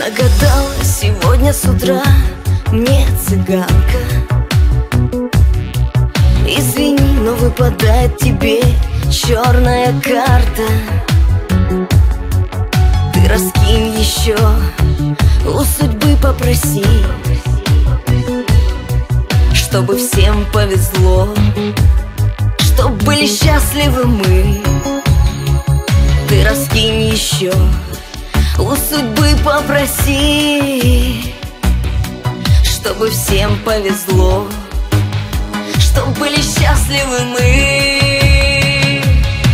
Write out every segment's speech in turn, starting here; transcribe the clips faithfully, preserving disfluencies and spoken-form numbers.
Нагадала сегодня с утра мне цыганка. Извини, но выпадает тебе черная карта. Ты раскинь еще, у судьбы попроси, чтобы всем повезло, чтоб были счастливы мы. Ты раскинь еще, у судьбы попроси, чтобы всем повезло, чтоб были счастливы мы.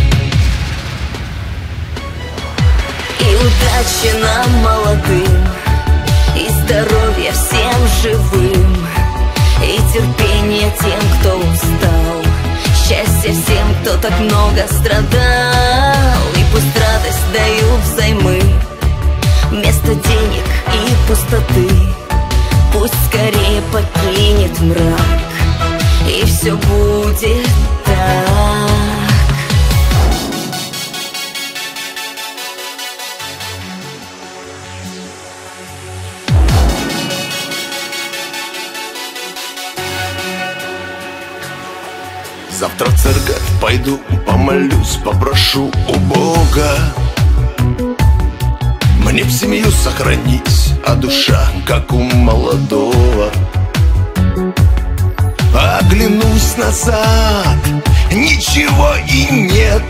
И удачи нам молодым, и здоровья всем живым, и терпения тем, кто устал, счастья всем, кто так много страдал. И пусть радость дают взаймы вместо денег и пустоты. Пусть скорее покинет мрак, и все будет так. Завтра в церковь пойду, помолюсь, попрошу у Бога мне в семью сохранить, а душа, как у молодого. Оглянусь назад, ничего и нет,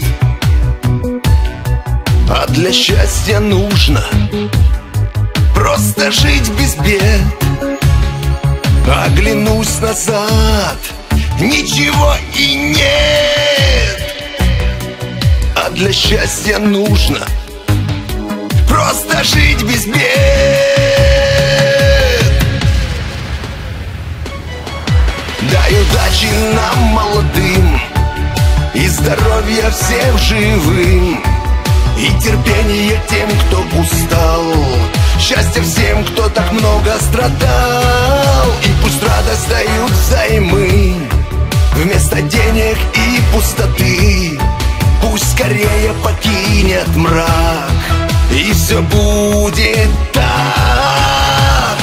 а для счастья нужно просто жить без бед. Оглянусь назад, ничего и нет, а для счастья нужно просто жить без бед. Дай удачи нам молодым, и здоровья всем живым, и терпения тем, кто устал, счастья всем, кто так много страдал. И пусть радость дают взаймы вместо денег и пустоты. Пусть скорее покинет мрак, и все будет так.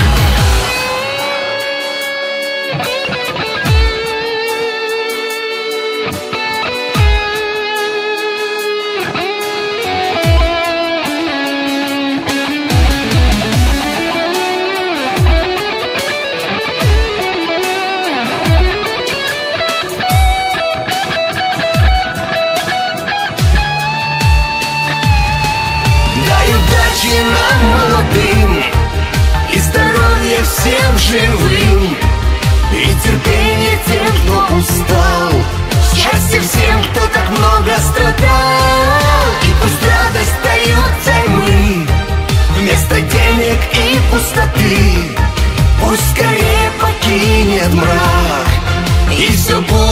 Удачи нам молодым, и здоровья всем живым, и терпения тем, кто устал, счастья всем, кто так много страдал. И пусть радость дают взаймы вместо денег и пустоты. Пусть скорее покинет мрак, и все будет